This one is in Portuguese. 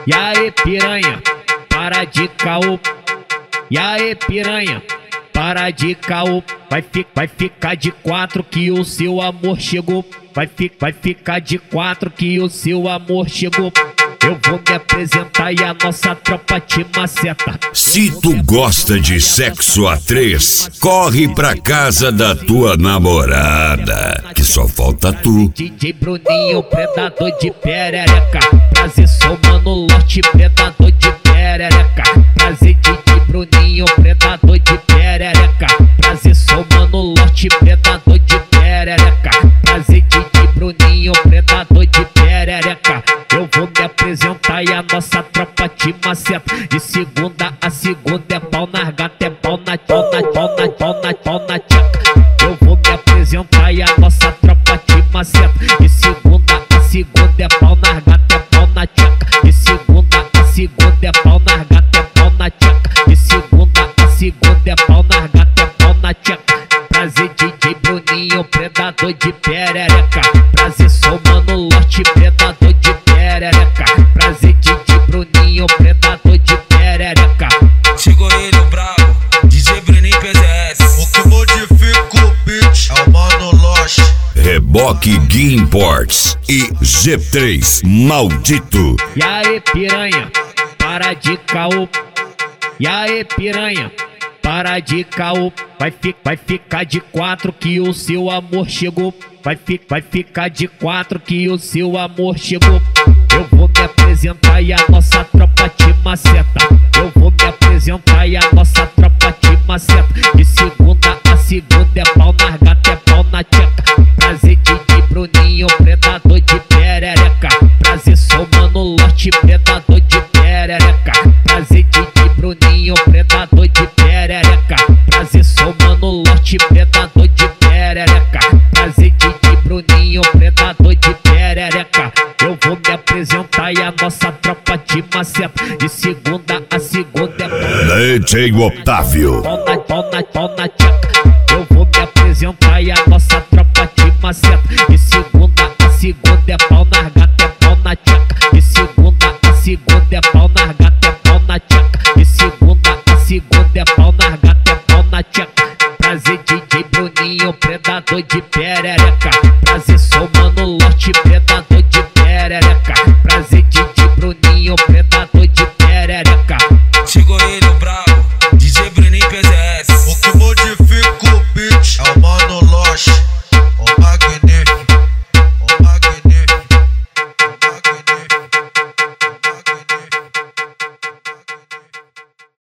E aí piranha, para de caô. E aí piranha, para de caô. Vai ficar de quatro que o seu amor chegou. Vai ficar de quatro que o seu amor chegou. Eu vou me apresentar e a nossa tropa te maceta. Se tu gosta de sexo a três, corre pra casa da tua namorada, que só falta tu. DJ Bruninho, predador de perereca. Prazer, sou Mano Lote, predador de perereca. Prazer, DJ Bruninho, predador de perereca. Prazer, sou Mano Lote, predador de perereca. Prazer, DJ Bruninho, predador de perereca. Eu vou me apresentar e a nossa tropa te maceta. De segunda a segunda é pau na gata, é pau na tcheca. Eu vou me apresentar e a nossa tropa te maceta. De segunda a segunda é pau na gata, é pau na tcheca. De segunda a segunda é pau na gata, é pau na tcheca. De segunda a segunda é pau na gata, é pau na tcheca. Prazer, DJ Bruninho, predador de perereca. Prazer, sou Mano Lote, predador de perereca. Prazer, DJ Bruninho, predador de perereca. Chegou ele, o brabo, DJ Bruninho PZS. O que modifica o beat é o Mano Lote. Reboque Gui Imports e Z3 Maldito. E aí piranha, para de caô. E aí piranha, para de caô. Vai ficar de quatro que o seu amor chegou. Vai ficar de quatro que o seu amor chegou. Eu vou me apresentar e a nossa tropa te maceta. Eu vou me apresentar e a nossa tropa te maceta. De segunda a segunda é pau na gata, é pau na tcheca. Prazer, DJ Bruninho, predador de perereca. Prazer, sou Mano Lote, predador de perereca. Prazer, DJ Bruninho, predador de perereca. Prazer, sou Mano Lote, predador de perereca. Prazer, DJ Bruninho, predador de perereca. Eu vou me apresentar e a nossa tropa te maceta. De segunda a segunda é DJ Otávio. pau na tcheca. Eu vou me apresentar e a nossa tropa te maceta. De segunda a segunda é pau na gata, é pau na tcheca. De segunda a segunda é pau na gata, é pau na tcheca. De segunda a segunda é pau na gata, é pau na tcheca. Prazer, DJ Bruninho, predador de